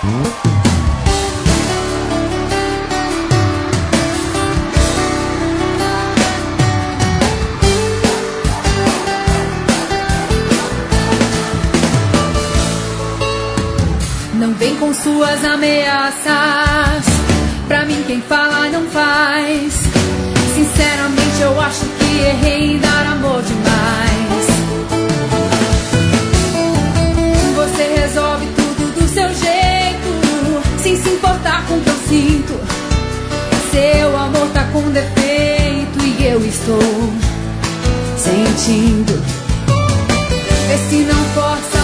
Não vem com suas ameaças, pra mim quem fala não faz. Sinceramente eu acho que errei em dar amor demais. Você resolve tudo do seu jeito, sem se importar com o que eu sinto. Seu amor tá com defeito e eu estou sentindo. Vê se não força